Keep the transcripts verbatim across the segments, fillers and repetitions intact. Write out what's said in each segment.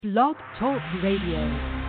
Blog Talk Radio.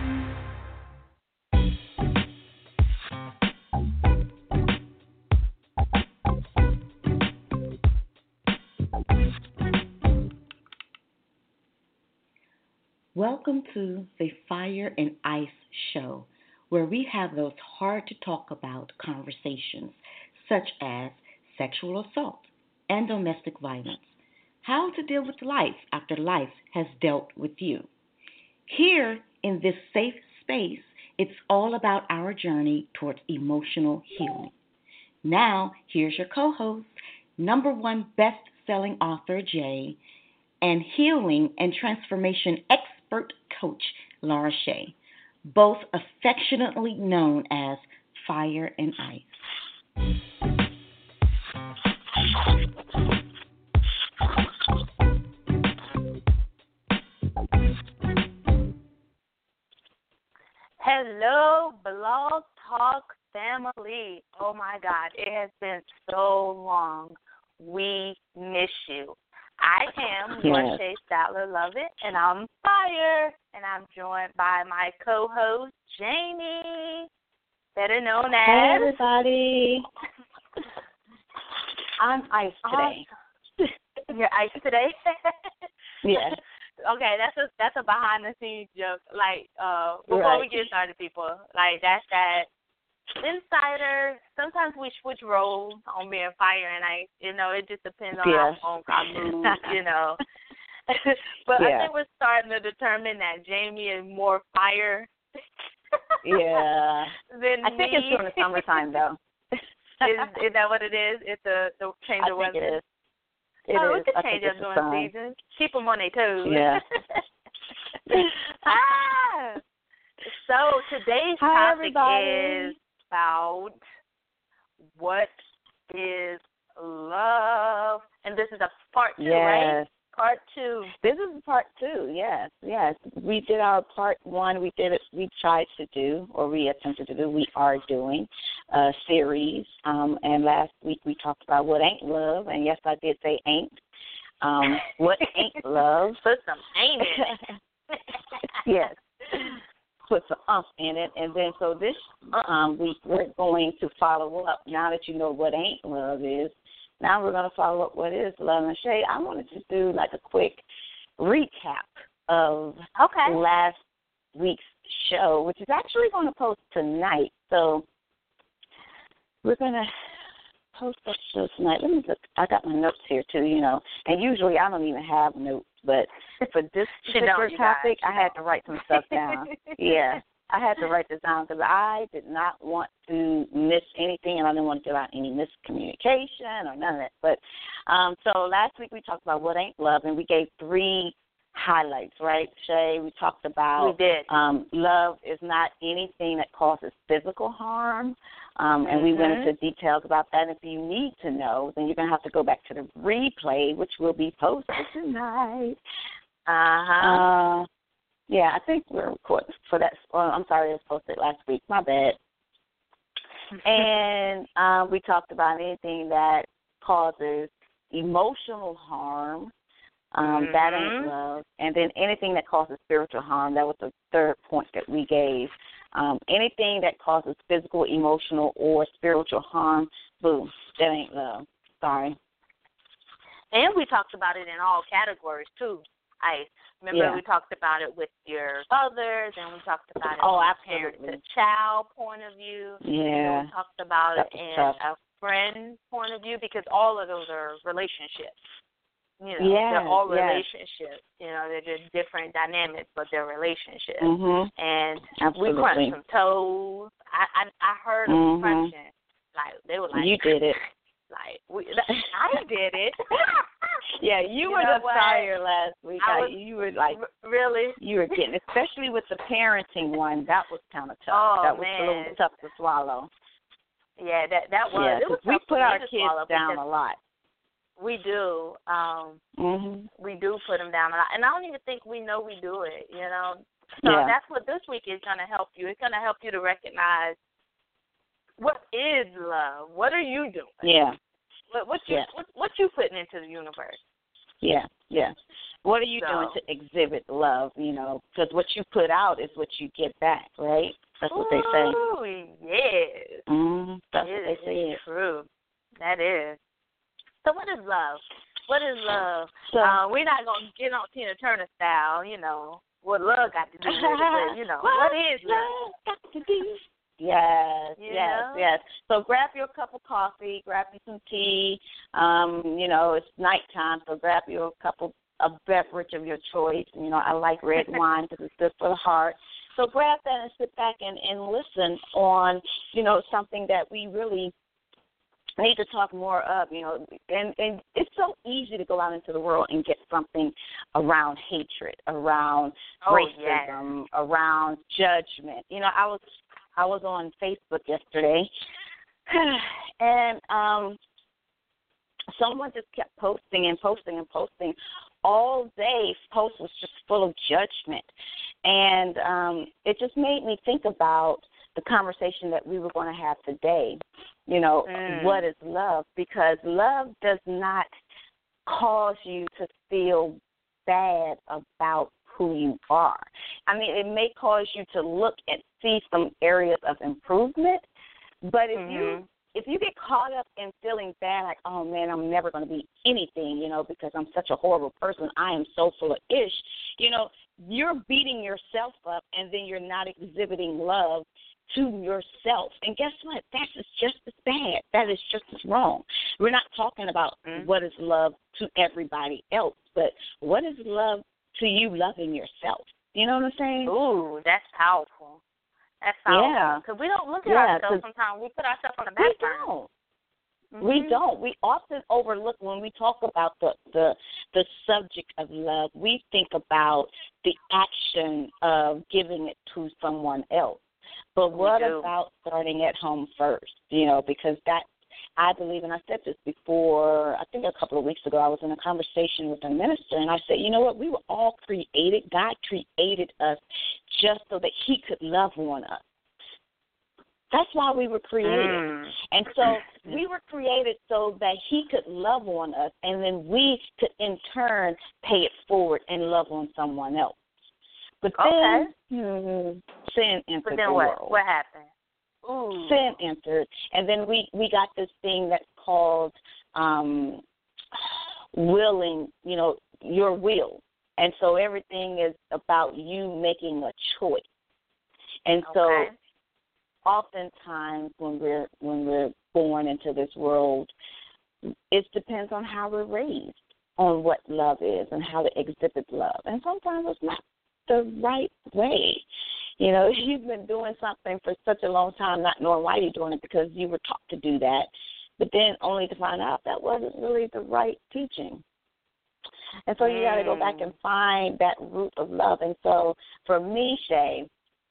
Welcome to the Fire and Ice Show, where we have those hard to talk about conversations, such as sexual assault and domestic violence, how to deal with life after life has dealt with you. Here in this safe space, it's all about our journey towards emotional healing. Now, here's your co-host, number one best-selling author, Jay, and healing and transformation expert coach, Laura Shea, both affectionately known as Fire and Ice. Hello, Blog Talk family. Oh my God, it has been so long. We miss you. I am Yes. Marsha Statler Lovett, and I'm Fire, and I'm joined by my co-host, Jamie, better known as... Hey, everybody. I'm Ice today. Awesome. You're Ice today? Yes. Okay, that's a that's a behind the scenes joke. Like, uh, before Right. we get started, people, like that's that insider. Sometimes we switch roles on being Fire and Ice. You know, it just depends on Yes. our own our mood. You know, but I Yeah. think we're starting to determine that Jamie is more Fire. Yeah. than I think me. it's during the summertime, though. is, is that what it is? It's the the change I of think weather. it is. It oh, is. we can I change think up it's a during sign. seasons. Keep them on their toes. Yeah. ah! So today's Hi, topic everybody. is about what is love, and this is a part two, right? Yes. Part two. This is part two. Yes. Yes. We did our part one. We did it. We tried to do, or we attempted to do. We are doing a series. Um, and last week we talked about what ain't love. And yes, I did say ain't. Um, what ain't love? Put some ain't in it. Yes. Put some umph in it. And then so this um, week we're going to follow up. Now that you know what ain't love is, now we're going to follow up what is love. And Shay, I wanted to do like a quick recap of Okay. last week's show, which is actually going to post tonight. So we're going to post that show tonight. Let me look. I got my notes here too, you know. And usually I don't even have notes, but for this She don't, particular you guys. topic, She I had don't. to write some stuff down. Yeah. I had to write this down because I did not want to miss anything, and I didn't want to give out any miscommunication or none of that. But um, so last week we talked about what ain't love, and we gave three highlights, right, Shay? We talked about We did. um, love is not anything that causes physical harm, um, and we went Mhm. into details about that. If you need to know, then you're going to have to go back to the replay, which will be posted tonight. Uh-huh. Uh, yeah, I think we're recording for that. Well, I'm sorry, it was posted last week. My bad. And um, we talked about anything that causes emotional harm. Um, That ain't Mhm. love. And then anything that causes spiritual harm. That was the third point that we gave. Um, anything that causes physical, emotional, or spiritual harm, boom, that ain't love. Sorry. And we talked about it in all categories, too. I remember Yeah. we talked about it with your others, and we talked about it Oh, from a parent absolutely. to child point of view. And then Yeah. we talked about That it was in tough. a friend point of view, because all of those are relationships. You know, Yeah, they're all yes. relationships. You know, they're just different dynamics, but they're relationships. Mhm. And Absolutely. we crunched some toes. I I, I heard them Mhm. crunching. Like they were like, You did it. Like we, I did it. Yeah, you, You were know the what? fire last week. I I was- you were like R- really. you were getting, especially with the parenting one. That was kind of tough. Oh, that was man. a little tough to swallow. Yeah, that that was. Yeah, it was 'cause we tough for put me our to kids swallow down a because lot. we do. Um, Mhm. we do put them down a lot, and I don't even think we know we do it. You know. So Yeah. that's what this week is going to help you. It's going to help you to recognize what is love. What are you doing? Yeah. What what you Yeah. what, what you putting into the universe? Yeah. Yeah. What are you so. doing to exhibit love? You know, because what you put out is what you get back, right? That's what they say. Oh, yes. Mm, that's it what they say. is true. That is. So what is love? What is love? So, uh, we're not going to get on Tina Turner style, you know, what love got to do with it, but, you know, what is love? Got to do? Yes, You yes, know? yes. So grab your cup of coffee, grab you some tea. Um, you know, it's nighttime, so grab your cup of a beverage of your choice. You know, I like red wine because it's good for the heart. So grab that and sit back and, and listen on, you know, something that we really need to talk more of, you know, and, and it's so easy to go out into the world and get something around hatred, around Oh, racism, yes. around judgment. You know, I was I was on Facebook yesterday, and um, someone just kept posting and posting and posting all day. Post was just full of judgment, and um, it just made me think about the conversation that we were going to have today. You know, Mm. what is love? Because love does not cause you to feel bad about who you are. I mean, it may cause you to look and see some areas of improvement, but if mm-hmm. you if you get caught up in feeling bad, like, oh, man, I'm never going to be anything, you know, because I'm such a horrible person, I am so full of ish, you know, you're beating yourself up, and then you're not exhibiting love to yourself. And guess what? That is just as bad. That is just as wrong. We're not talking about mm-hmm. what is love to everybody else, but what is love to you loving yourself? You know what I'm saying? Ooh, that's powerful. That's powerful. Yeah. Because we don't look at yeah, ourselves sometimes. We put ourselves on the back We burner. don't. Mm-hmm. We don't. We often overlook when we talk about the, the the subject of love. We think about the action of giving it to someone else. But what about starting at home first? You know, because that, I believe, and I said this before, I think a couple of weeks ago, I was in a conversation with a minister, and I said, you know what, we were all created. God created us just so that he could love on us. That's why we were created. Mm. And so we were created so that he could love on us, and then we could, in turn, pay it forward and love on someone else. But okay. then hmm, sin entered but then the what? world. What happened? Ooh. Sin entered, and then we, we got this thing that's called um, willing, you know, your will. And so everything is about you making a choice. And okay. so oftentimes when we're when we're born into this world, it depends on how we're raised, on what love is and how to exhibit love. And sometimes it's not the right way. You know, you've been doing something for such a long time, not knowing why you're doing it because you were taught to do that, but then only to find out that wasn't really the right teaching. And so you got to go back and find that root of love. And so for me, Shay,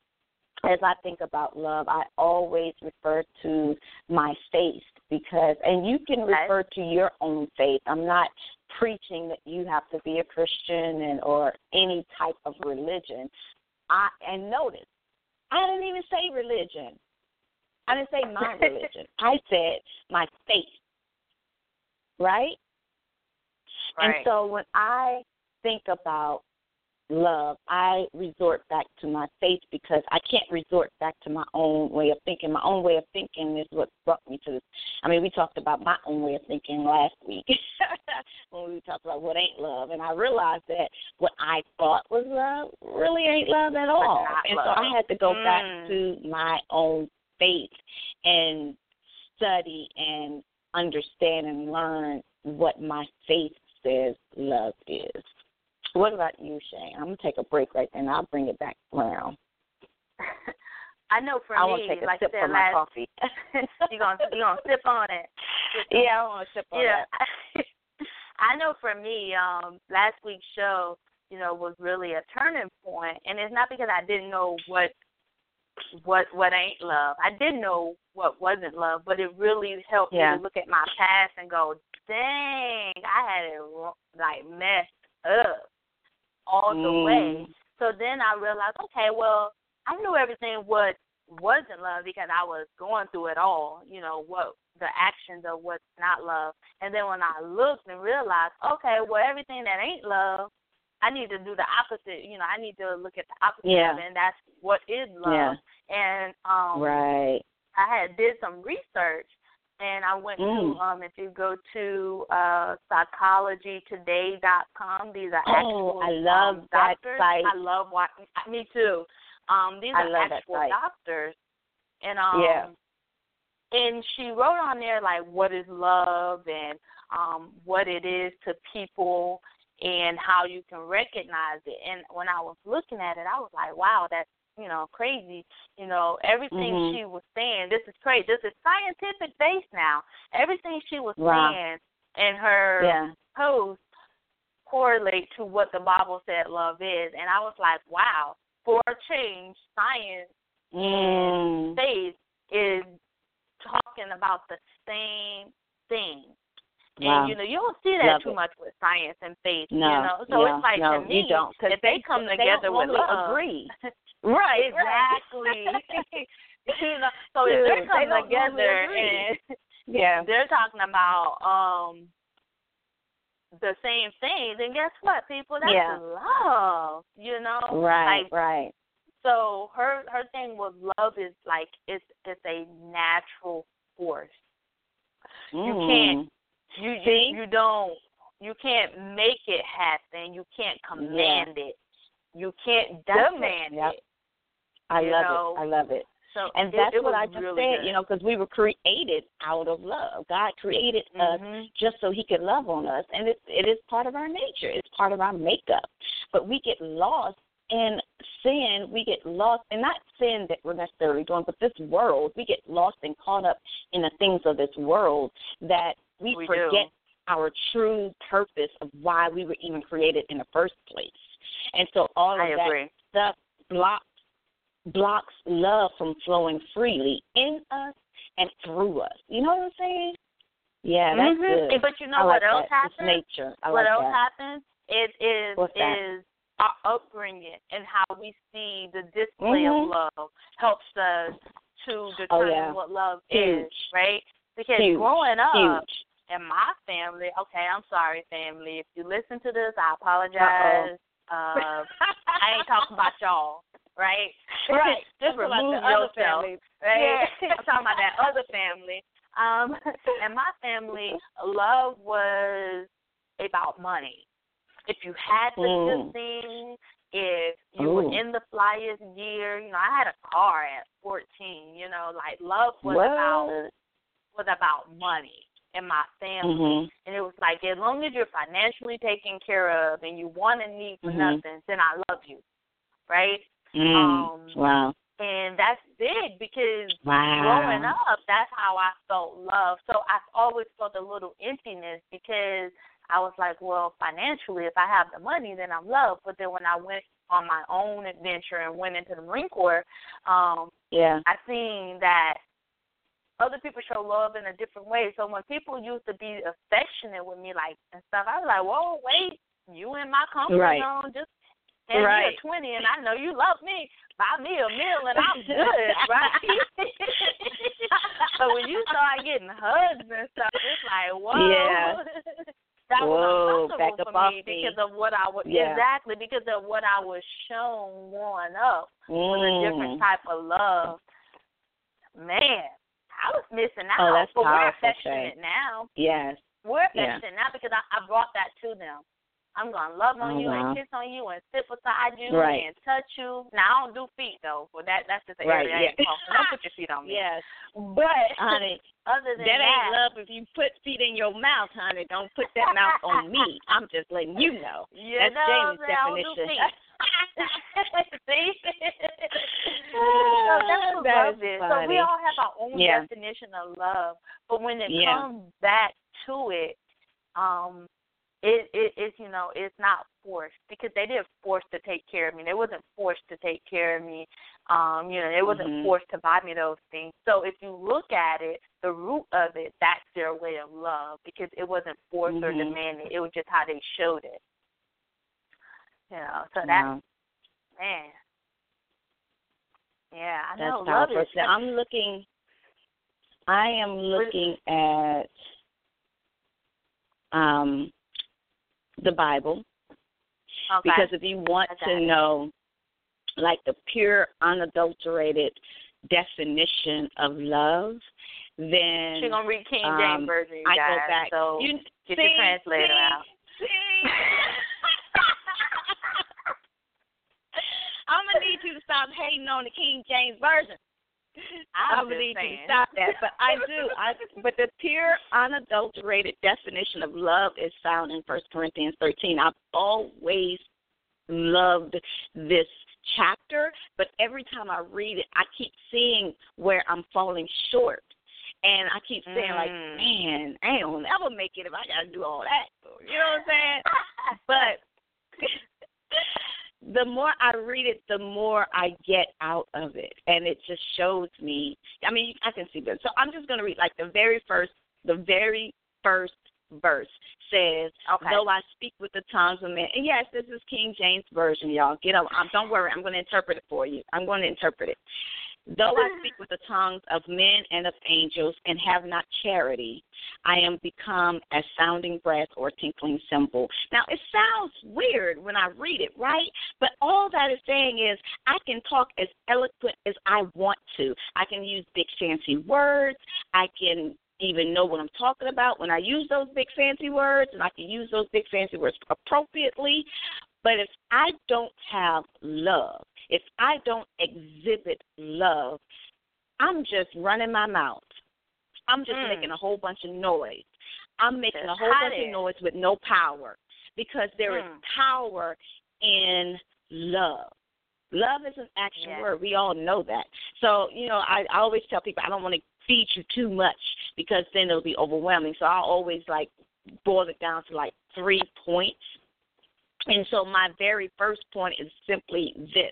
as I think about love, I always refer to my faith because, and you can refer to your own faith. I'm not preaching that you have to be a Christian and or any type of religion. I and notice, I didn't even say religion. I didn't say my religion. I said my faith, right? Right. And so when I think about love, I resort back to my faith because I can't resort back to my own way of thinking. My own way of thinking is what brought me to this. I mean, we talked about my own way of thinking last week when we talked about what ain't love, and I realized that what I thought was love really ain't love at all. And love. so I had to go mm. back to my own faith and study and understand and learn what my faith says love is. What about you, Shane? I'm going to take a break right there, and I'll bring it back around. I know for I me, want to take a like sip you from said, my last, coffee. you're going you're gonna sip on it. Yeah, I want to sip on yeah. that. I know for me, um, last week's show, you know, was really a turning point, and it's not because I didn't know what what what ain't love. I did know what wasn't love, but it really helped yeah. me to look at my past and go, dang, I had it like messed up all mm. the way. So then I realized, okay, well, I knew everything what wasn't love because I was going through it all, you know, what the actions of what's not love. And then when I looked and realized, okay, well, everything that ain't love I need to do the opposite. You know, I need to look at the opposite yeah. of it, and that's what is love. Yeah. And um, right. I had did some research, and I went mm. to, um, if you go to uh, psychology today dot com, these are oh, actual I love um, that doctors. site. I love watching, me too. Um, these I are love actual that site. doctors. And, um, yeah. and she wrote on there, like, what is love and um, what it is to people and how you can recognize it. And when I was looking at it, I was like, wow, that's, you know, crazy. You know, everything mm-hmm. she was saying, this is crazy. This is scientific based now. Everything she was wow. saying in her yeah. post correlate to what the Bible said love is. And I was like, wow, for a change, science mm. and faith is talking about the same thing. Wow. And, you know, you don't see that Love too it. much with science and faith, no. you know. So yeah. it's like, no, to me, you don't, if they, they come they together don't with love. agree. Right, exactly. You know, so if they're coming they together and yeah. they're talking about um the same thing, then guess what, people? That's yeah. love, you know? Right, like, right. So her her thing with love is like it's it's a natural force. Mm. You can't you, See? you you don't you can't make it happen. You can't command yeah. it. You can't That's demand it. Yep. it. I love know? it. I love it. So and it, that's it what was I just really said, good. you know, because we were created out of love. God created mm-hmm. us just so he could love on us, and it, it is part of our nature. It's part of our makeup. But we get lost in sin. We get lost, and not sin that we're necessarily doing, but this world. We get lost and caught up in the things of this world that we, we forget do. our true purpose of why we were even created in the first place. And so all of I that agree. stuff blocks blocks love from flowing freely in us and through us. You know what I'm saying? Yeah, that's mm-hmm. good. But you know I what like else that. happens? It's nature. I what like else that. happens? It is What's that? is our upbringing and how we see the display mm-hmm. of love helps us to determine oh, yeah. what love Huge. is, right? Because Huge. growing up Huge. in my family, okay, I'm sorry, family. If you listen to this, I apologize. Uh, I ain't talking about y'all. Right, right. Just That's remove yourself, family. Right. Yeah. I'm talking about that other family. Um, and my family, love was about money. If you had the mm. good thing, if you Ooh. were in the flyest year, you know, I had a car at fourteen. You know, like love was what? about was about money in my family, mm-hmm. and it was like as long as you're financially taken care of and you want and need for mm-hmm. nothing, then I love you, right? Mm. Um, wow. And that's big because wow. growing up, that's how I felt love. So I've always felt a little emptiness because I was like, well, financially, if I have the money, then I'm loved. But then when I went on my own adventure and went into the Marine Corps, um, yeah. I seen that other people show love in a different way. So when people used to be affectionate with me, like and stuff, I was like, whoa, wait, you in my comfort right. zone, just and right. you're twenty, and I know you love me. Buy me a meal, and I'm good, right? But when you start getting hugs and stuff, it's like, whoa. Yeah. That Whoa, was back uncomfortable up for me off me. because of what I was yeah. exactly because of what I was shown growing up mm. was a different type of love. Man, I was missing out. Oh, that's but we're powerful, affectionate Shay. now. Yes. We're Yeah. affectionate now because I, I brought that to them. I'm going to love on oh, you wow. and kiss on you and sit beside you right. and touch you. Now, I don't do feet, though. Well, that, that's just an right. area I yeah. ain't comfortable. Don't put your feet on me. Yes. But honey, other than that, that. ain't love if you put feet in your mouth, honey. Don't put that mouth on me. I'm just letting you know. You That's know Jamie's I don't do definition. feet. See? Oh, so that's what that love is. is So we funny. all have our own yeah. definition of love. But when it yeah. comes back to it, um, It, it it's you know it's not forced because they didn't force to take care of me. They wasn't forced to take care of me. Um, you know, they wasn't mm-hmm. forced to buy me those things. So if you look at it, the root of it, that's their way of love because it wasn't forced mm-hmm. or demanded. It was just how they showed it. You know, so wow. that's man. Yeah, I that's know. powerful. Love is. So I'm looking. I am looking at um. the Bible, Okay. Because if you want to it. know, like, the pure, unadulterated definition of love, then she's gonna read King James um, version. You I guys, go back. so you, get see, your translator see, out. See. I'm gonna need you to stop hating on the King James version. I'm I'm gonna need saying. you to stop that. But I do. I, but the pure, unadulterated definition of love is found in First Corinthians thirteen. I've always loved this chapter, but every time I read it, I keep seeing where I'm falling short. And I keep saying, mm. like, man, I ain't gonna never make it if I got to do all that. You know what I'm saying? But the more I read it, the more I get out of it. And it just shows me, I mean, I can see this. So I'm just going to read, like, the very first, the very first verse says, okay. though I speak with the tongues of men. And, yes, this is King James Version, y'all. Get up. Um, don't worry. I'm going to interpret it for you. I'm going to interpret it. Though I speak with the tongues of men and of angels and have not charity, I am become as sounding brass or tinkling cymbal. Now, it sounds weird when I read it, right? But all that is saying is I can talk as eloquent as I want to. I can use big fancy words. I can even know what I'm talking about when I use those big fancy words, and I can use those big fancy words appropriately. But if I don't have love, if I don't exhibit love, I'm just running my mouth. I'm just mm. making a whole bunch of noise. I'm making That's a whole bunch it. of noise with no power, because there mm. is power in love. Love is an action yeah. word. We all know that. So, you know, I, I always tell people I don't want to feed you too much because then it'll be overwhelming. So I always, like, boil it down to, like, three points. And so my very first point is simply this.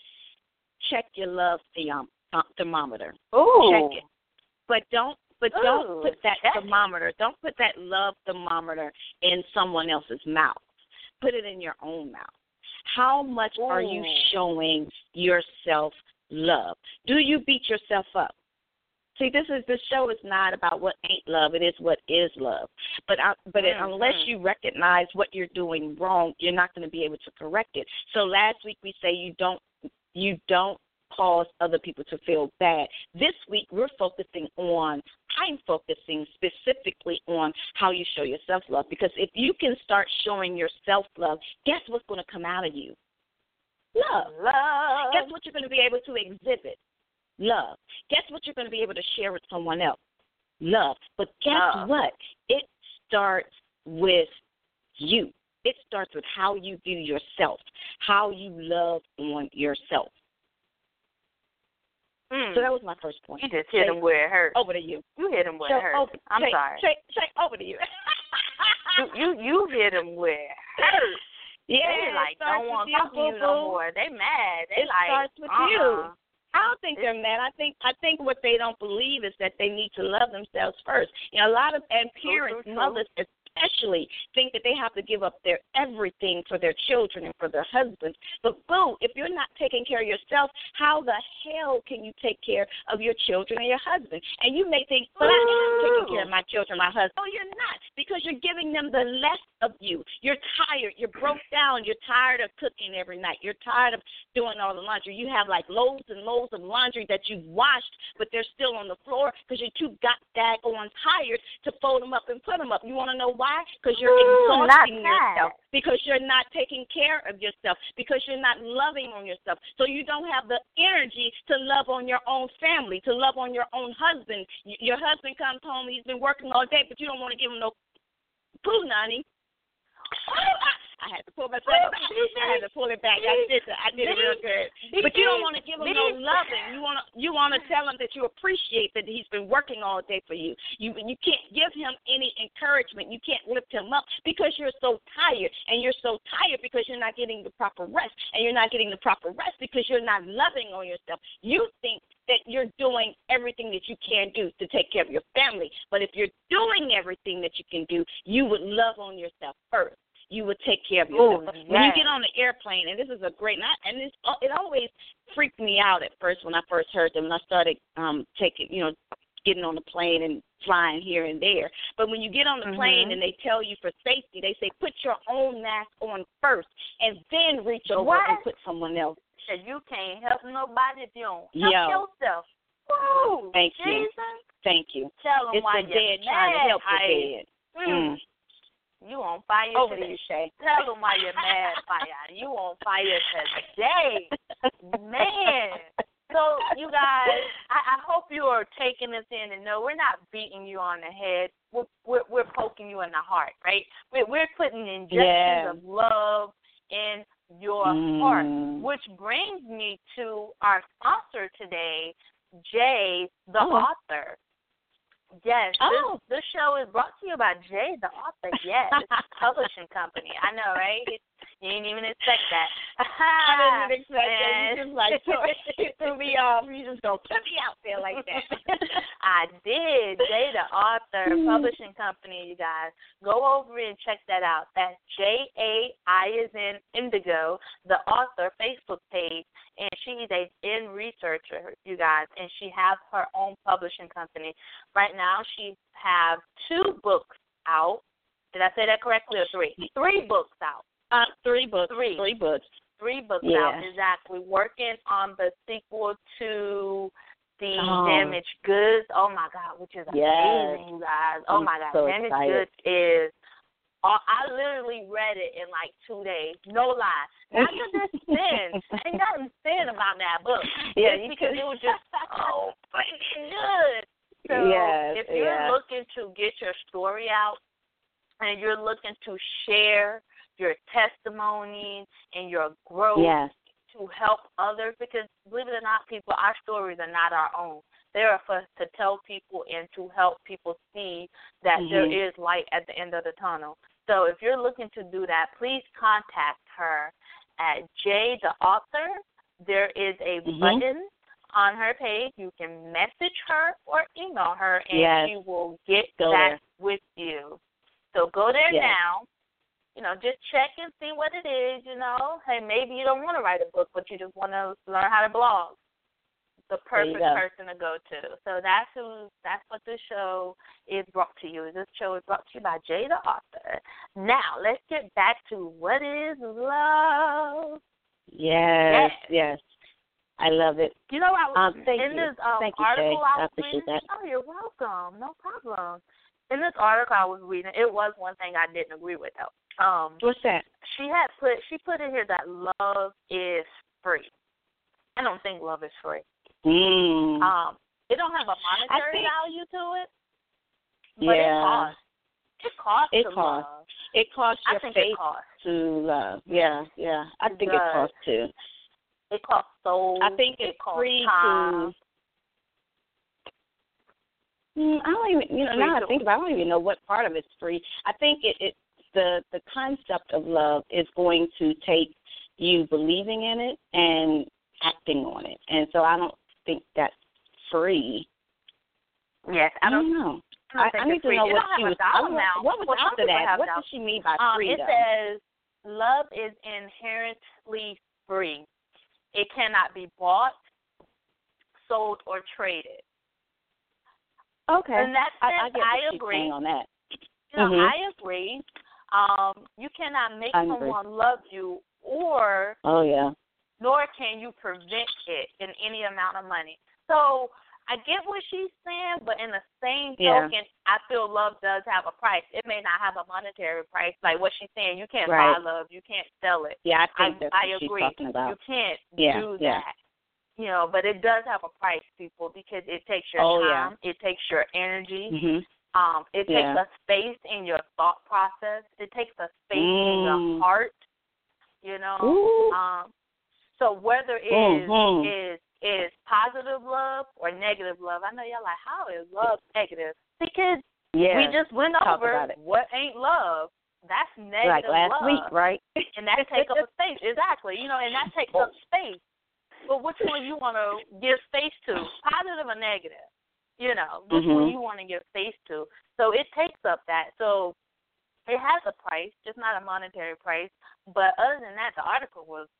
Check your love thermometer. Ooh. Check it. But don't but Ooh, don't put that check thermometer, it. don't put that love thermometer in someone else's mouth. Put it in your own mouth. How much Ooh. are you showing yourself love? Do you beat yourself up? See, this is this show is not about what ain't love. It is what is love. But I, but mm-hmm. it, unless you recognize what you're doing wrong, you're not going to be able to correct it. So last week we say you don't you don't cause other people to feel bad. This week we're focusing on. I'm focusing specifically on how you show your self-love, because if you can start showing your self-love, guess what's going to come out of you? Love. Love. Guess what you're going to be able to exhibit? Love. Guess what you're going to be able to share with someone else? Love. But guess Love. what? It starts with you. It starts with how you view yourself, how you love on yourself. Mm. So that was my first point. You just hit Say, him where it hurts. Over to you. You hit him where So, it hurts. over, I'm say, sorry. Say, say, over to you. you, you you hit him where it hurts. Yeah, they like don't want to talk to you no more. They mad. They it like starts with uh-uh. you. I don't think they're mad. I think I think what they don't believe is that they need to love themselves first. You know, a lot of and parents, true, true. mothers especially, think that they have to give up their everything for their children and for their husbands. But boo, if you're not taking care of yourself, how the hell can you take care of your children and your husband? And you may think, but I am taking care of my children and my husband. No, you're not, because you're giving them the less of you. You're tired. You're broke down. You're tired of cooking every night. You're tired of doing all the laundry. You have like loads and loads of laundry that you've washed, but they're still on the floor because you're too got daggone tired to fold them up and put them up. You want to know why? Because you're Ooh, exhausting not yourself. that. Because you're not taking care of yourself. Because you're not loving on yourself. So you don't have the energy to love on your own family, to love on your own husband. Your husband comes home, he's been working all day, but you don't want to give him no poo, nanny. I had to pull myself up. I had to pull it back. I did it. I did it real good. But you don't want to give him no loving. You want to you want to tell him that you appreciate that he's been working all day for you. You you can't give him any encouragement. You can't lift him up because you're so tired, and you're so tired because you're not getting the proper rest, and you're not getting the proper rest because you're not loving on yourself. You think that you're doing everything that you can do to take care of your family, but if you're doing everything that you can do, you would love on yourself first. You would take care of yourself. Ooh, when yes. you get on the airplane, and this is a great, and this, it always freaked me out at first when I first heard them, and I started um, taking, you know, getting on the plane and flying here and there. But when you get on the Mm-hmm. plane and they tell you for safety, they say put your own mask on first and then reach over What? and put someone else. That you can't help nobody if you don't help Yo. yourself. Woo! Thank Jesus. you. Thank you. Tell them It's why the you're dead mad. trying to help the I, dead. Mm. Mm. You on fire Over to today. you, Shay. Tell them why you're mad, fire. You on fire today. Man. So, you guys, I, I hope you are taking this in and know we're not beating you on the head. We're, we're, we're poking you in the heart, right? We're, we're putting injections Yeah. of love in your Mm. heart, which brings me to our sponsor today, Jay, the Oh. author. Yes, Oh. this, this show is brought to you by Jay, the author. Yes, it's a publishing company. I know, right? You didn't even expect that. I didn't expect that. You And- just like you threw me off. You just don't put me out there like that. I did. Jay, the author, publishing company, you guys. Go over and check that out. That's J A I as in Indigo, the author Facebook page. And she is a in researcher, you guys, and she has her own publishing company. Right now she have two books out. Did I say that correctly or three? Three books out. Uh, three books. Three. Three books. Three books Yeah. out, exactly. Working on the sequel to the Oh. Damaged Goods. Oh, my God, which is Yes. amazing, you guys. Oh, I'm my God, so Damaged excited. Goods is, uh, I literally read it in like two days. No lie. Not that there's sin. Ain't nothing sin about that book. Yeah, It's you because could- it was just so freaking good. So Yes, if you're yeah. looking to get your story out and you're looking to share your testimony and your growth Yes. to help others, because believe it or not, people, our stories are not our own. They are for us to tell people and to help people see that Mhm. there is light at the end of the tunnel. So if you're looking to do that, please contact her at Jay the author. There is a Mhm. button on her page. You can message her or email her, and Yes. she will get Go back there. with you. So go there Yes. now. You know, just check and see what it is, you know. Hey, maybe you don't want to write a book, but you just want to learn how to blog. The There you perfect go. person to go to. So that's who. That's what this show is brought to you. This show is brought to you by Jay the author. Now, let's get back to what is love. Yes, Yes. yes. I love it. You know, I was Um, thank in you. this um, Thank you, article Jay. I I was appreciate reading. that. Oh, you're welcome. No problem. In this article I was reading, it was one thing I didn't agree with though. Um, What's that? she had put she put in here that love is free. I don't think love is free. Mm. Um, it don't have a monetary think- value to it, but yeah. it costs. It costs It to costs. love. It costs I your think faith it costs. to love. Yeah, yeah. I It think does. it costs too. It costs soul. I think it it's costs free time. to. Mm, I don't even, you know, Free now to- I think about it, I don't even know what part of it's free. I think it, it the the concept of love is going to take you believing in it and acting on it, and so I don't think that's free. Yes, I I don't. don't know. I, don't I, think I need it's to free. know It what don't she have was. a dollar I- amount. What was Well, some after people that? have What dollar- does she mean by Um, freedom? it says love is inherently free. It cannot be bought, sold, or traded. Okay, In that I, sense, I get what I she's agree. saying on that. You know, Mhm. I agree. Um, you cannot make I agree. someone love you, or Oh yeah. nor can you prevent it in any amount of money. So I get what she's saying, but in the same Yeah. token, I feel love does have a price. It may not have a monetary price, like what she's saying. You can't Right. buy love. You can't sell it. Yeah, I I, think that's I what agree. she's talking about. You can't Yeah, do yeah. that. You know, but it does have a price, people, because it takes your Oh, yeah. time. It takes your energy. Mhm. Um, it takes Yeah. a space in your thought process. It takes a space in your Mm. heart. You know. Ooh. Um, so whether it is Mhm. is is positive love or negative love, I know y'all like, how is love negative? Because Yeah. we just went Talk over about it. what ain't love. That's negative like last love. week, right? And that takes up a space. Exactly. You know, and that takes up space. But which one you want to give space to, positive or negative? You know, which one Mhm. you want to give space to. So it takes up that. So it has a price, just not a monetary price. But other than that, the article was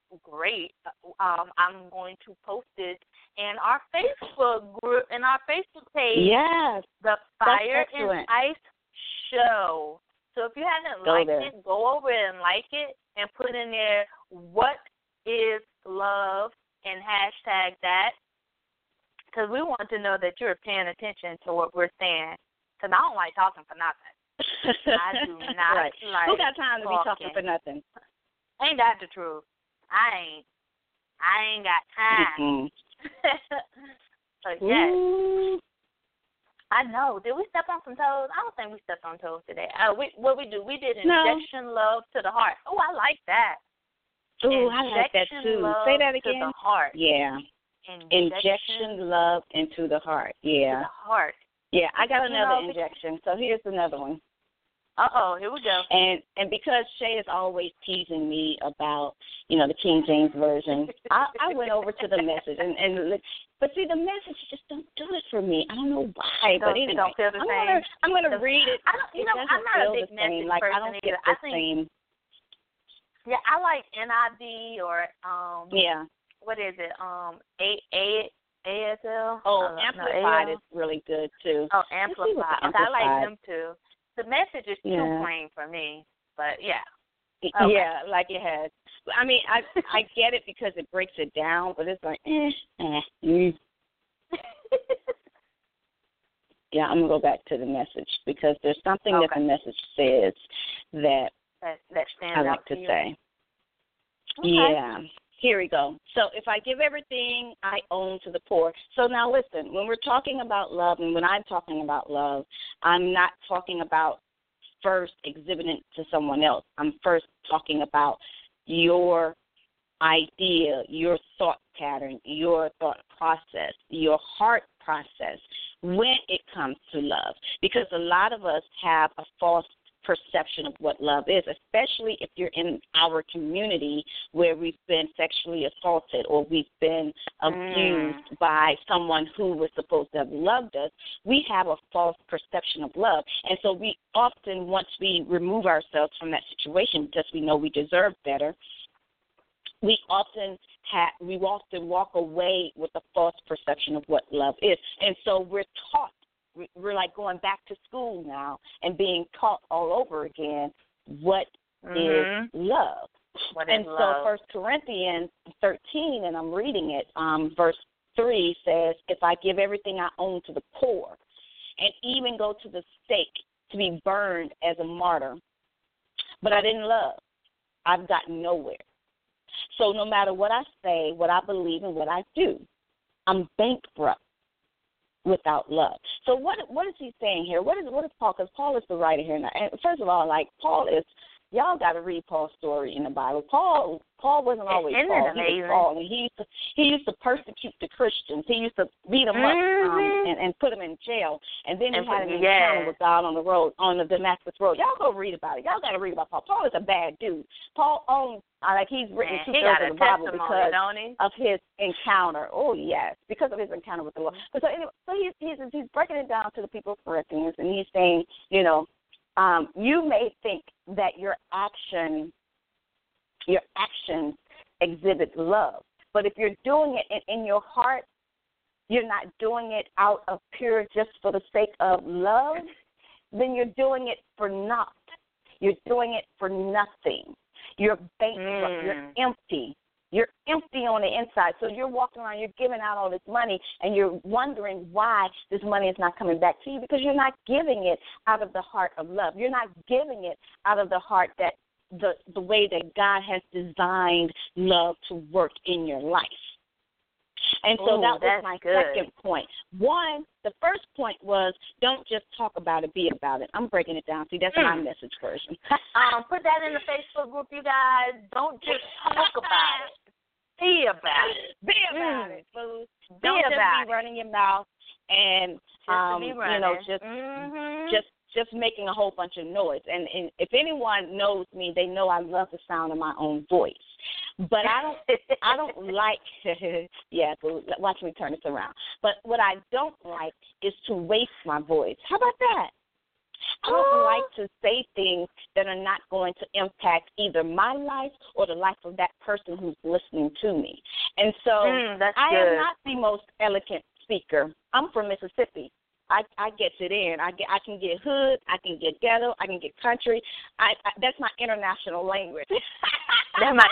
great. Um, I'm going to post it in our Facebook group, in our Facebook page. Yes. The Fire and Ice Show. So if you haven't go liked there. it, go over it and like it and put in there what is love and hashtag that. Because we want to know that you're paying attention to what we're saying. Because I don't like talking for nothing. I do not right. like Who got time to talking. be talking for nothing? Ain't that the truth? I ain't. I ain't got time. Mm-hmm. So, yes. Ooh. I know. Did we step on some toes? I don't think we stepped on toes today. Uh, we, what we do, we did No. injection love to the heart. Oh, I like that. Ooh, I like that too. Say that again. To the heart. Yeah. Injection, injection love into the heart. Yeah. To the heart. Yeah, I got You another know, injection. So here's another one. Uh-oh, here we go. And and because Shay is always teasing me about, you know, the King James Version, I, I went over to the Message. and, and But see, the Message just don't do it for me. I don't know why. Don't, but anyway, don't feel the I'm same. Gonna, I'm going to read it. I don't, you it know, I'm not a big the Message same. Like, person I don't either. get the I think, same. Yeah, I like N I V or, um, yeah. what is it, um, A A A S L? Oh, uh, Amplified no, is really good, too. Oh, Amplified. Okay, I like them, too. The Message is too yeah. plain for me, but, yeah. Okay. Yeah, like it has. I mean, I I get it because it breaks it down, but it's like, eh, eh. Mm. Yeah, I'm going to go back to the Message because there's something okay. that the Message says that, that, that stands I like out to, to say. Okay. Yeah. Here we go. So if I give everything I own to the poor. So now listen, when we're talking about love and when I'm talking about love, I'm not talking about first exhibiting it to someone else. I'm first talking about your idea, your thought pattern, your thought process, your heart process when it comes to love. Because a lot of us have a false perception of what love is, especially if you're in our community where we've been sexually assaulted or we've been abused mm. by someone who was supposed to have loved us. We have a false perception of love. And so we often, once we remove ourselves from that situation because we know we deserve better, we often have, we often walk away with a false perception of what love is. And so we're taught, we're like going back to school now and being taught all over again what mm-hmm. is love. What and is so love? First Corinthians thirteen, and I'm reading it, um, verse three says, if I give everything I own to the poor and even go to the stake to be burned as a martyr, but I didn't love, I've gotten nowhere. So no matter what I say, what I believe, and what I do, I'm bankrupt without love. So what what is he saying here? What is what is Paul? Because Paul is the writer here. Now. And first of all, like Paul is, y'all got to read Paul's story in the Bible. Paul Paul wasn't always Isn't Paul. it amazing? He was Paul, and he used to he used to persecute the Christians. He used to beat them mm-hmm. up um, and, and put them in jail. And then he and had an yeah. encounter with God on the road, on the Damascus road. Y'all go read about it. Y'all got to read about Paul. Paul is a bad dude. Paul owns, uh, like he's written Man, two he thirds got of a the Bible testimony, because don't he? of his encounter. Oh yes, because of his encounter with the Lord. But so anyway, so he's he's he's breaking it down to the people of Corinthians, and he's saying, you know, um, you may think that your action, your actions exhibit love, but if you're doing it in, in your heart, you're not doing it out of pure just for the sake of love, then you're doing it for naught. You're doing it for nothing. You're bankrupt. Mm. You're empty. You're empty on the inside. So you're walking around, you're giving out all this money, and you're wondering why this money is not coming back to you because you're not giving it out of the heart of love. You're not giving it out of the heart that the the way that God has designed love to work in your life. And so Ooh, that was my good. second point. One, the first point was don't just talk about it, be about it. I'm breaking it down. See, that's mm. my message version. um, put that in the Facebook group, you guys. Don't just talk about it. Be about it. Be about mm. it, boo. Be Don't just about be running your mouth and um, you know just mm-hmm. just just making a whole bunch of noise. And, and if anyone knows me, they know I love the sound of my own voice. But I don't, I don't like, yeah, so watch me turn this around. But what I don't like is to waste my voice. How about that? I don't like to say things that are not going to impact either my life or the life of that person who's listening to me. And so mm, that's I good. am not the most eloquent speaker. I'm from Mississippi. I, I get it in. I get. I can get hood. I can get ghetto. I can get country. I, I that's my international language. That's my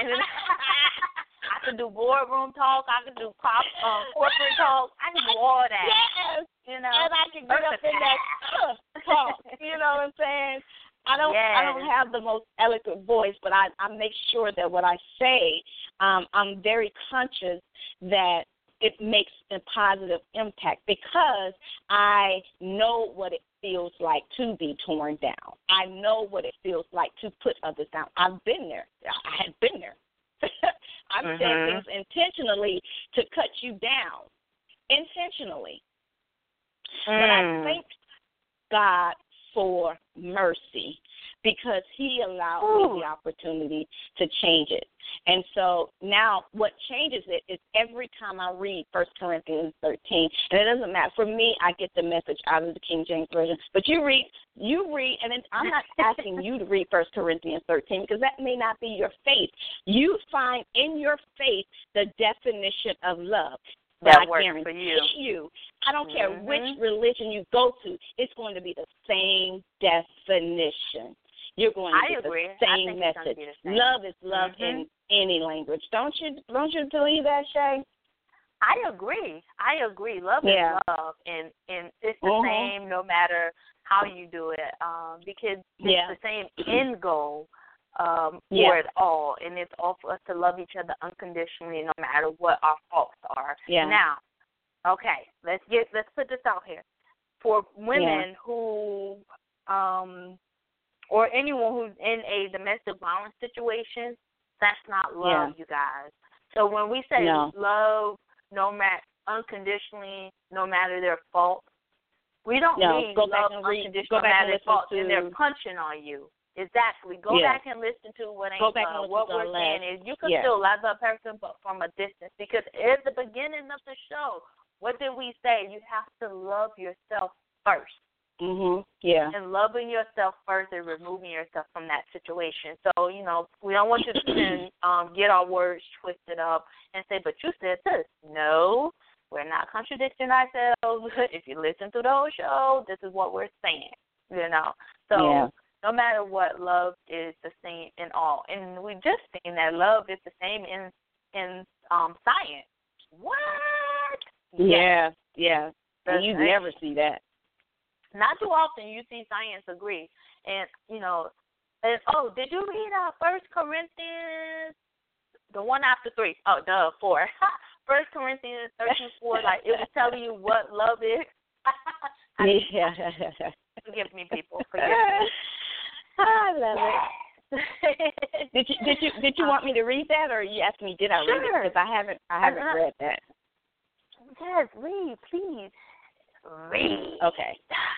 I can do boardroom talk. I can do pop, um, corporate talk. I can do all that. Yes. You know, and I can get up in that uh, talk. You know what I'm saying? I don't. Yes. I don't have the most eloquent voice, but I, I make sure that what I say, um, I'm very conscious that it makes a positive impact because I know what it feels like to be torn down. I know what it feels like to put others down. I've been there. I had been there. I've mm-hmm. said things intentionally to cut you down, intentionally. Mm. But I thank God for mercy because he allowed Ooh. me the opportunity to change it. And so now what changes it is every time I read First Corinthians thirteen, and it doesn't matter. For me, I get the message out of the King James Version. But you read, you read, and then I'm not asking you to read First Corinthians thirteen because that may not be your faith. You find in your faith the definition of love. That I works guarantee for you. you, I don't care mm-hmm. which religion you go to, it's going to be the same definition. You're going to I get agree. the I same think it's message. gonna be the same. Love is love mm-hmm. in any language. Don't you? Don't you believe that, Shay? I agree. I agree. Love yeah. is love, and and it's the mm-hmm. same no matter how you do it, um, because it's yeah. the same end goal um, for yeah. it all, and it's all for us to love each other unconditionally, no matter what our faults are. Yeah. Now, okay, let's get let's put this out here for women yeah. who, um, or anyone who's in a domestic violence situation. That's not love, yeah. you guys. So when we say no. love, no matter unconditionally, no matter their fault, we don't no. mean go love back and read, unconditional, go back no matter and their fault, to, and they're punching on you. Exactly. Go yeah. back and listen to what ain't go back love. and What listen we're to saying last. is you can yeah. still love a person, but from a distance. Because at the beginning of the show, what did we say? You have to love yourself first. Mhm. Yeah. And loving yourself first and removing yourself from that situation. So, you know, we don't want you to um, get our words twisted up and say, but you said this. No, we're not contradicting ourselves. If you listen to the whole show, this is what we're saying, you know. So yeah. no matter what, love is the same in all. And we just seen that love is the same in, in um, science. What? Yeah, yeah. And you same. never see that. Not too often you see science agree. And, you know, and, oh, did you read uh, First Corinthians, the one after three? Oh, duh, four. First Corinthians thirteen four, like, it was telling you what love is. yeah. Forgive me, people. Forgive me. I love it. did you did you did you want me to read that, or you asked me did I read sure. it? Because I haven't I haven't uh, read that. Yes, read, please. Read. Okay.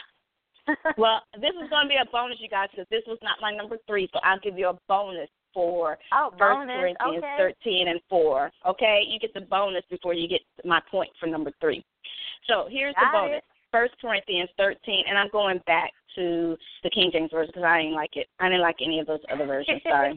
Well, this is going to be a bonus, you guys, because this was not my number three, so I'll give you a bonus for oh, First bonus. Corinthians okay. thirteen and four. Okay, you get the bonus before you get my point for number three. So here's Got the bonus. It. First Corinthians thirteen, and I'm going back to the King James Version because I didn't like it. I didn't like any of those other versions. Sorry.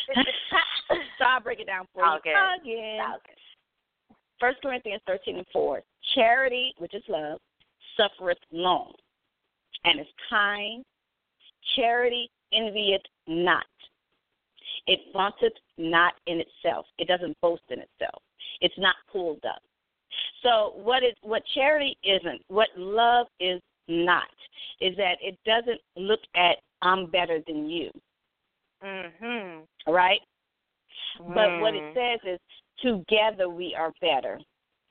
So I'll break it down for okay. you again. Okay. First Corinthians thirteen and four. Charity, which is love, suffereth long, and is kind. Charity envieth not. It vaunteth not in itself. It doesn't boast in itself. It's not pulled up. So what it what charity isn't, what love is not, is that it doesn't look at I'm better than you. Mhm. All right? Mm. But what it says is together we are better.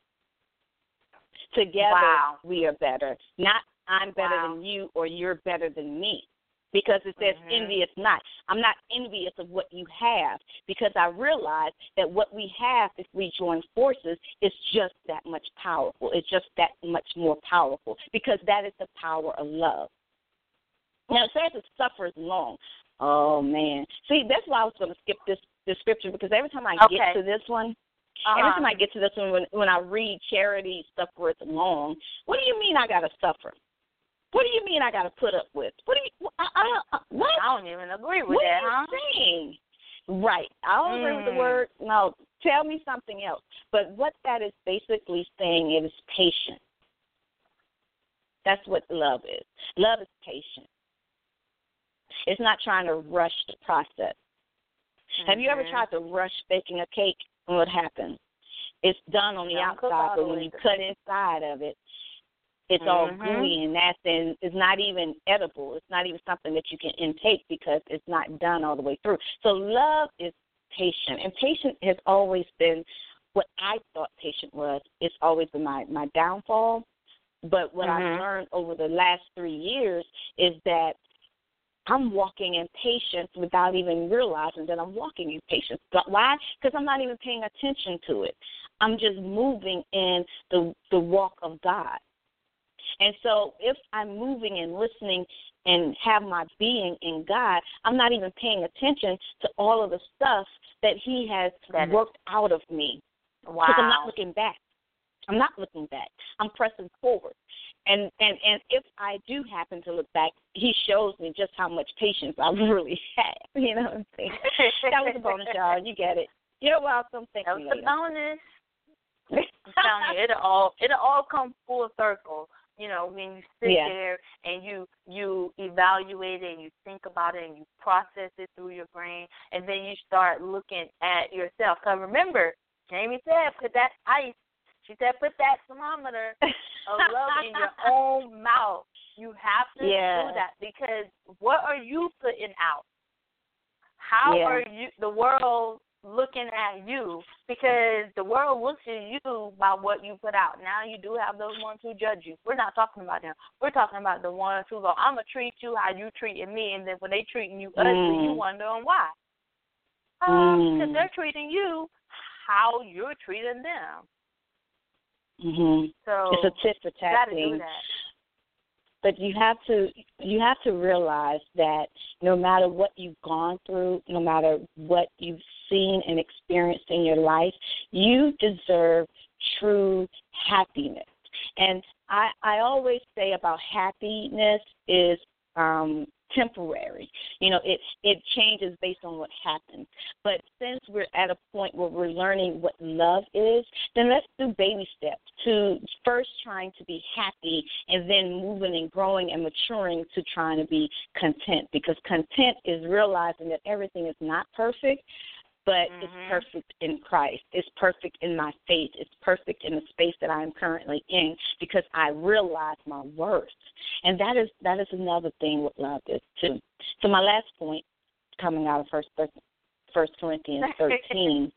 Together wow. we are better. Not I'm better wow. than you or you're better than me. Because it says mm-hmm. envious not. I'm not envious of what you have because I realize that what we have if we join forces is just that much powerful. It's just that much more powerful because that is the power of love. Now it says it suffers long. Oh, man. See, that's why I was going to skip this, this scripture because every time I okay. get to this one, uh-huh. every time I get to this one, when, when I read charity suffereth long, what do you mean I got to suffer? What do you mean I got to put up with? What do you, I, I, what? I don't even agree with what that, are huh? you saying? Right. I don't agree with the Mm. word. No, tell me something else. But what that is basically saying, it is patient. That's what love is. Love is patient. It's not trying to rush the process. Mm-hmm. Have you ever tried to rush baking a cake, and what happens? It's done on the Don't outside, but when you cut inside of it, it's mm-hmm. all gooey, and that's in, it's not even edible. It's not even something that you can intake because it's not done all the way through. So love is patient, and patient has always been what I thought patient was. It's always been my, my downfall. But what mm-hmm. I've learned over the last three years is that I'm walking in patience without even realizing that I'm walking in patience. But why? Because I'm not even paying attention to it. I'm just moving in the the walk of God. And so if I'm moving and listening and have my being in God, I'm not even paying attention to all of the stuff that he has that worked is. out of me. Wow. Because I'm not looking back. I'm not looking back. I'm pressing forward. And, and and if I do happen to look back, he shows me just how much patience I really have. You know what I'm saying? That was a bonus, y'all. You get it. You're welcome. Thank that you was later. a bonus. I'm telling you, it'll all it'll all come full circle. You know, when you sit yeah. there and you you evaluate it and you think about it and you process it through your brain, and then you start looking at yourself. Because remember, Jamie said, put that ice. She said, put that thermometer of love in your own mouth. You have to yeah. do that because what are you putting out? How yeah. are you? The world looking at you, because the world looks at you by what you put out. Now you do have those ones who judge you. We're not talking about them. We're talking about the ones who go, I'm going to treat you how you treating me, and then when they treating you ugly, mm. you wondering why. Um, because mm. they're treating you how you're treating them. Mm-hmm. So it's a tit for tat thing. But you have to you have to realize that no matter what you've gone through, no matter what you've seen and experienced in your life, you deserve true happiness. And I, I always say about happiness is um, temporary. You know, it it changes based on what happens. But since we're at a point where we're learning what love is, then let's do baby steps to first trying to be happy and then moving and growing and maturing to trying to be content. Because content is realizing that everything is not perfect, but mm-hmm. it's perfect in Christ. It's perfect in my faith. It's perfect in the space that I am currently in because I realize my worth. And that is that is another thing what love is, too. So my last point, coming out of First First Corinthians thirteen,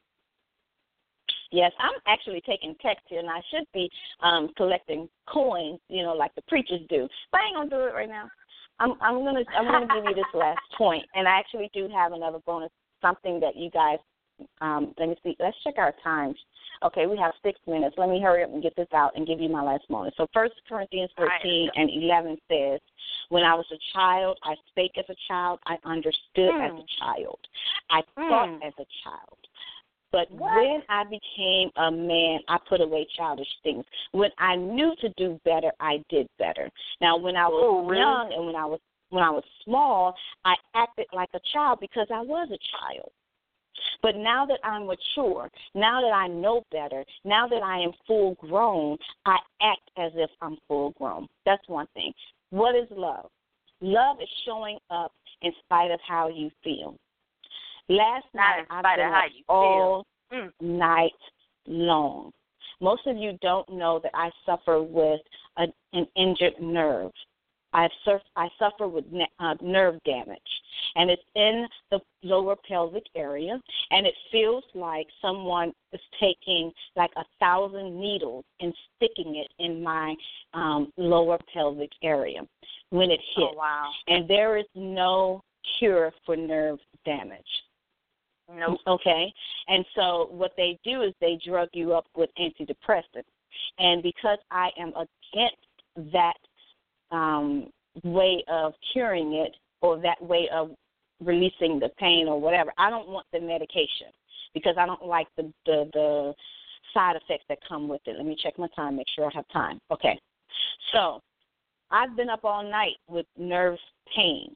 yes, I'm actually taking text here, and I should be um, collecting coins, you know, like the preachers do. But I ain't going to do it right now. I'm, I'm going to I'm gonna give you this last point, and I actually do have another bonus, something that you guys, um, let me see, let's check our times. Okay, we have six minutes. Let me hurry up and get this out and give you my last moment. So First Corinthians thirteen right. and eleven says, when I was a child, I spake as a child, I understood mm. as a child, I mm. thought as a child. But what? when I became a man, I put away childish things. When I knew to do better, I did better. Now, when I was oh, really? young and when I was when I was small, I acted like a child because I was a child. But now that I'm mature, now that I know better, now that I am full grown, I act as if I'm full grown. That's one thing. What is love? Love is showing up in spite of how you feel. Last night, I've been up all mm. night long. Most of you don't know that I suffer with a, an injured nerve. I surf, I suffer with ne- uh, nerve damage, and it's in the lower pelvic area, and it feels like someone is taking like a thousand needles and sticking it in my um, lower pelvic area when it hits. Oh, wow. And there is no cure for nerve damage. Nope. Okay? And so what they do is they drug you up with antidepressants. And because I am against that um, way of curing it or that way of releasing the pain or whatever, I don't want the medication because I don't like the, the, the side effects that come with it. Let me check my time, make sure I have time. Okay. So I've been up all night with nerve pain.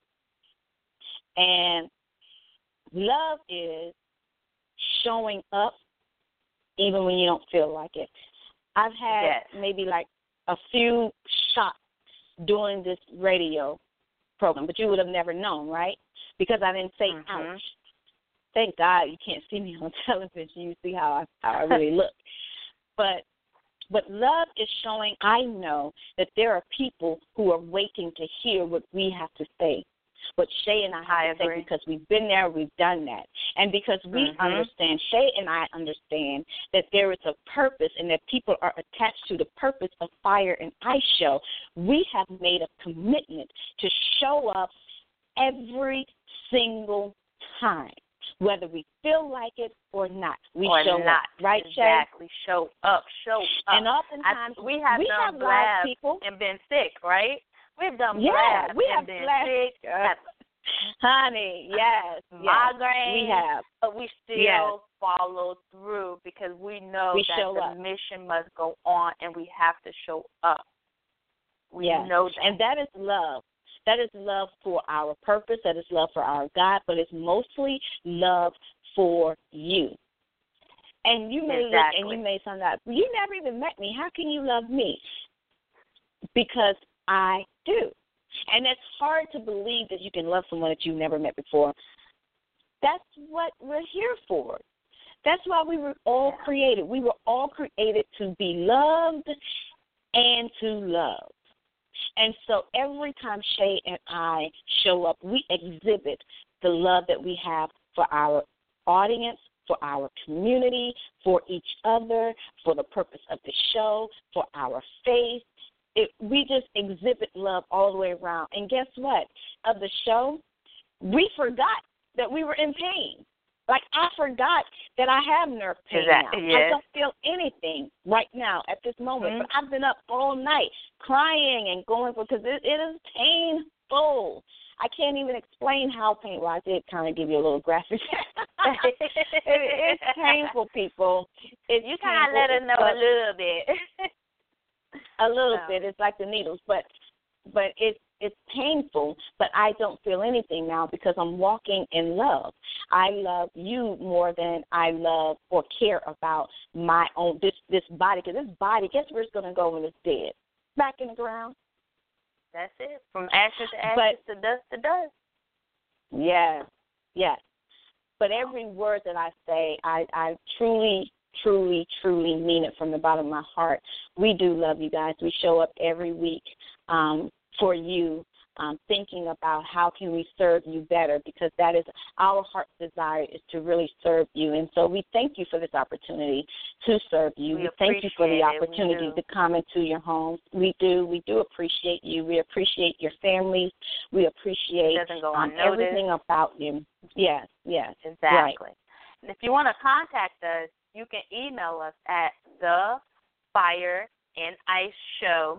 And love is showing up even when you don't feel like it. I've had yes. maybe like a few shots doing this radio program, but you would have never known, right? Because I didn't say mm-hmm. ouch. Thank God you can't see me on television. You see how I, how I really look. But but love is showing, I know, that there are people who are waiting to hear what we have to say. What Shay and I have I to agree. say, because we've been there, we've done that. And because we mm-hmm. understand, Shay and I understand that there is a purpose and that people are attached to the purpose of Fire and Ice Show, we have made a commitment to show up every single time, whether we feel like it or not. We or show not. up, right, Shay? Exactly. Show up, show up. And oftentimes I, we have we done have blabs people and been sick, right? We've done yeah, blabs we and have been blabs. sick. Uh, honey, yes, migraine. Yes, we have. But we still yes. follow through because we know we that the up. mission must go on and we have to show up. We yes. know that. And that is love. That is love for our purpose. That is love for our God, but it's mostly love for you. And you may exactly. look and you may sound like, you never even met me. How can you love me? Because I do. And it's hard to believe that you can love someone that you've never met before. That's what we're here for. That's why we were all yeah. created. We were all created to be loved and to love. And so every time Shay and I show up, we exhibit the love that we have for our audience, for our community, for each other, for the purpose of the show, for our faith. It, we just exhibit love all the way around. And guess what? Of the show, we forgot that we were in pain. Like, I forgot that I have nerve pain exactly. now. Yes. I don't feel anything right now at this moment. Mm-hmm. But I've been up all night crying and going for, because it, it is painful. I can't even explain how painful. I did kind of give you a little graphic. it, it's painful, people. It's you kind of let us know a little bit. a little so. bit. It's like the needles, but but it's it's painful. But I don't feel anything now because I'm walking in love. I love you more than I love or care about my own this this body. Because this body, guess where it's going to go when it's dead? Back in the ground. That's it. From ashes to ashes but, to dust to dust. Yes, yes. But every word that I say, I, I truly, truly, truly mean it from the bottom of my heart. We do love you guys. We show up every week um, for you, um, thinking about how can we serve you better, because that is our heart's desire, is to really serve you. And so we thank you for this opportunity to serve you. We, we thank you for the opportunity to come into your homes. We do. We do appreciate you. We appreciate your families. We appreciate um, everything about you. Yes, yes. Exactly. Right. And if you want to contact us, you can email us at the Fire and Ice Show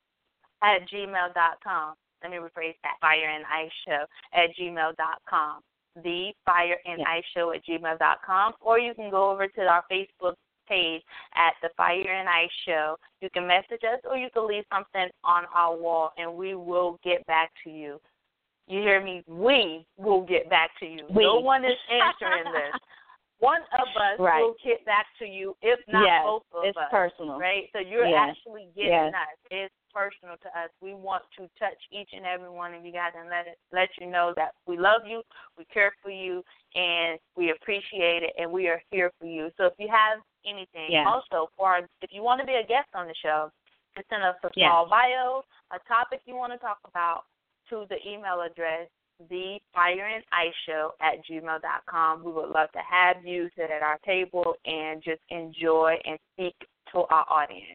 at gmail dot com. Let me rephrase that. Fire and Ice Show at gmail dot com. The Fire and yeah. Ice Show at gmail dot com. Or you can go over to our Facebook page at the Fire and Ice Show. You can message us, or you can leave something on our wall, and we will get back to you. You hear me? We will get back to you. We. No one is answering this. One of us right. will get back to you, if not yes, both of it's us. It's personal. Right? So you're yes. actually getting yes. us. It's personal to us. We want to touch each and every one of you guys and let it, let you know that we love you, we care for you, and we appreciate it, and we are here for you. So if you have anything, yes. also, for if you want to be a guest on the show, just send us a yes. small bio, a topic you want to talk about, to the email address, the Fire and Ice Show at gmail dot com. We would love to have you sit at our table and just enjoy and speak to our audience.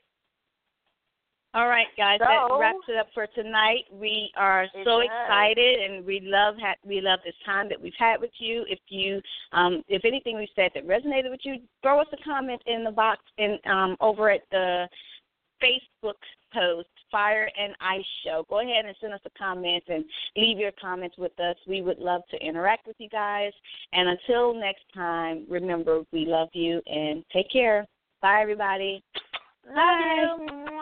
All right, guys, so, that wraps it up for tonight. We are so does. excited, and we love ha- we love this time that we've had with you. If you, um, if anything we said that resonated with you, throw us a comment in the box in um, over at the Facebook post, Fire and Ice Show. Go ahead and send us a comment and leave your comments with us. We would love to interact with you guys. And until next time, remember, we love you, and take care. Bye, everybody. Love Bye. you.